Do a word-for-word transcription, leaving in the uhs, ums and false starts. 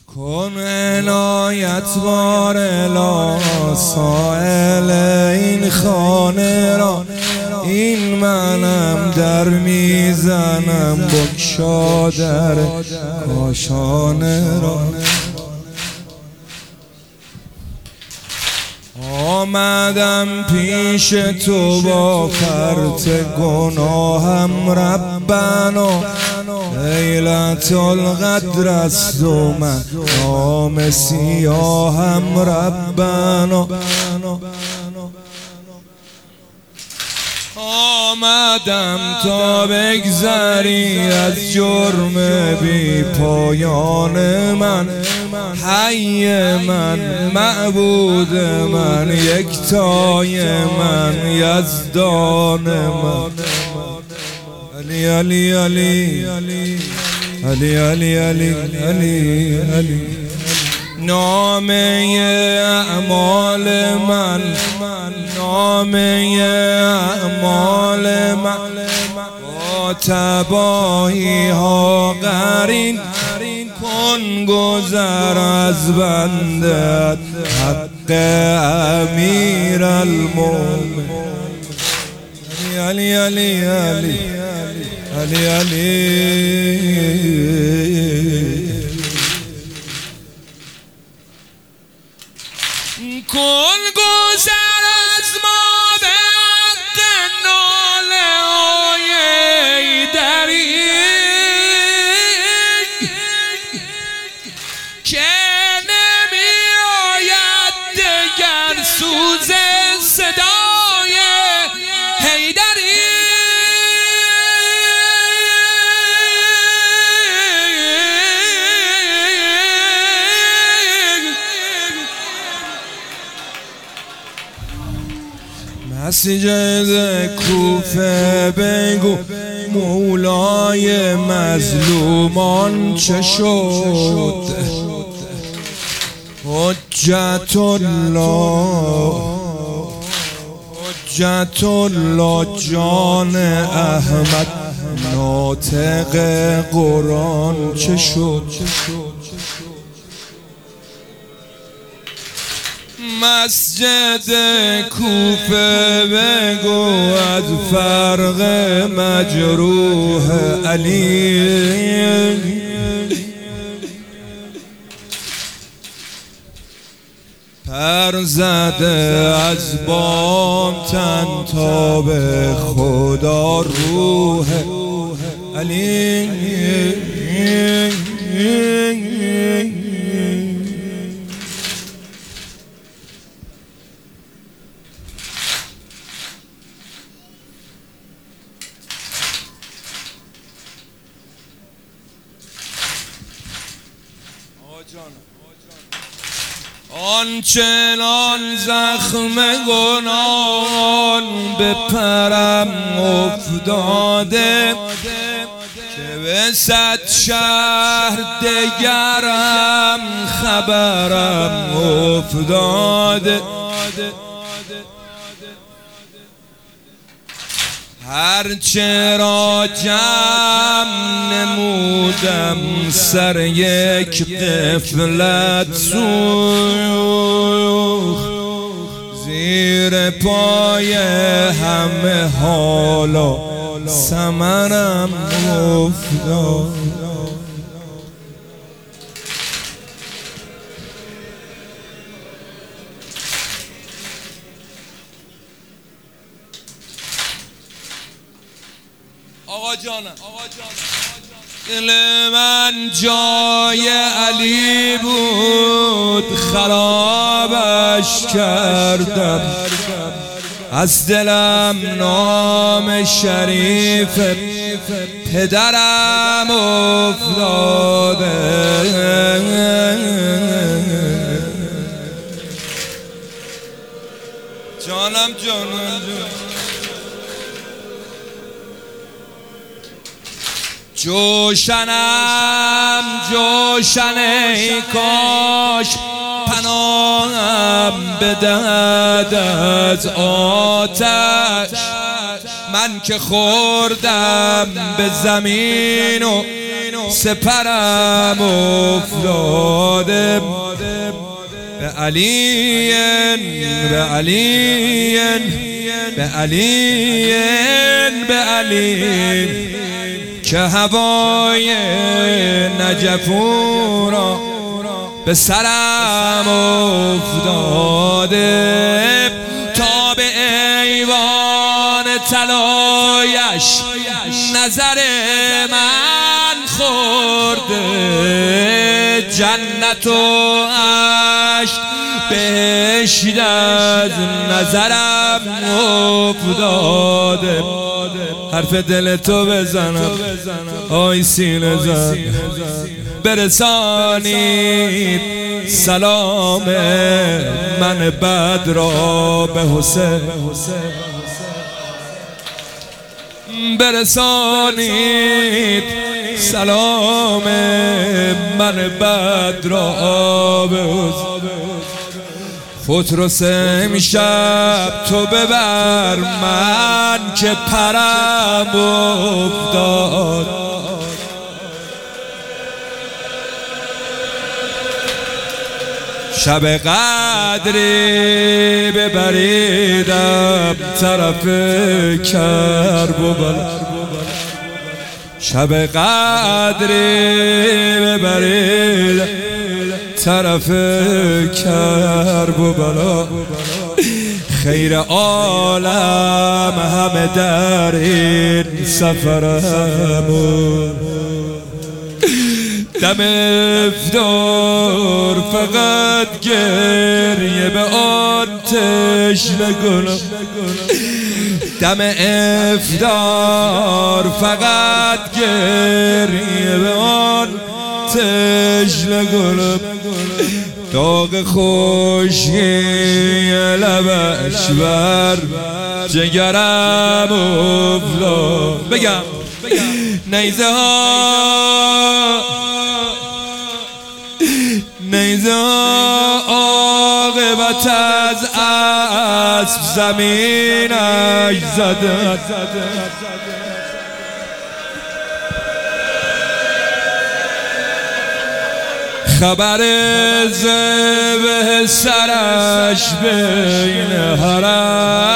کن عنایت بار اله سائل این خانه را، این منم در میزنم بگشا در کاشانه را. آمدم پیش تو با فرط گناهم ربنا، لیلت القدر است و من نام سیاهم ربنا. آمدم تا بگذری از جرم بی پایان من، حی من، معبود من، یکتای من، یزدان من. علی علی علی علی علی علی علی علی علی. نامه اعمال من، نامه اعمال من با تباهی ها قرین کن، گذر از بندت حق امیر المومنین. علی علی علی علی علی. کن گذر از ما به حق ناله های دری که نمی آید دگر سوز صدای حیدری. مسجد کوفه بگو مولای مظلومان چه شد، حجت الله، حجت الله جان احمد ناطق قرآن چه شد. مسجد کوفه بگو از فرق مجروح علی، پر زده از بام تن تا به خدا روح علی. آنچنان زخم گناهان به پرم افتاده که به صد شهر دگرم خبرم افتاده. هرچه را جمع نمودم سر یک غفلت سوخت، زیر پای همه حالا ثمرم افتاد. آقا جانم، دل من جای علی بود خرابش کردم، از دلم نام شریف پدرم افتاده. جانم جانم جوشنم جوشن ای کاش پناهم بدهد از آتش، من که خوردم به زمین و سپرم افتاده به علی به علی به علی به علی که هوای نجفو را به سرم افتاده تا به ایوان طلایش نظر من خورده جنت و عشق بهشت از نظرم افتاده حرف دل تو بزنم آی سینه زن برسانید سلام من بد را به حسین برسانید سلام من بد را به حسین فترس امشب تو ببر من که پرم افتاد شب قدری ببریدم طرف کرب و بلا شب قدری ببریدم طرف کرب و بلا خیر عالم همه در این سفرمون دم افطار فقط گریه به آتش نکنم دم افطار فقط گریه به آتش نکنم داغ خشکی لبش بر جگرم افتاد بگم نیزه ها نیزه ها عاقبت از اسب زمینش زدن خبر ذبح سرش بین حرم